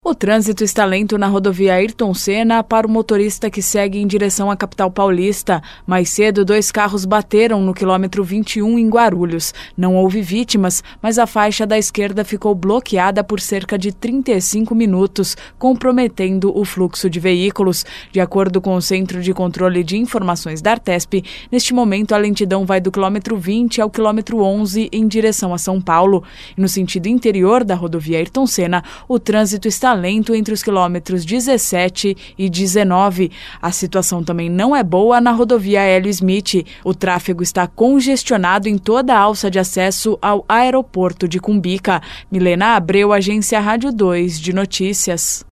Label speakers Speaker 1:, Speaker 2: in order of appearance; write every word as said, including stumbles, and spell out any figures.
Speaker 1: O trânsito está lento na rodovia Ayrton Senna para o motorista que segue em direção à capital paulista. Mais cedo, dois carros bateram no quilômetro vinte e um em Guarulhos. Não houve vítimas, mas a faixa da esquerda ficou bloqueada por cerca de trinta e cinco minutos, comprometendo o fluxo de veículos. De acordo com o Centro de Controle de Informações da Artesp, neste momento a lentidão vai do quilômetro vinte ao quilômetro onze em direção a São Paulo. E no sentido interior da rodovia Ayrton Senna, o trânsito está lento entre os quilômetros dezessete e dezenove. A situação também não é boa na rodovia Hélio Smith. O tráfego está congestionado em toda a alça de acesso ao aeroporto de Cumbica. Milena Abreu, Agência Rádio dois de Notícias.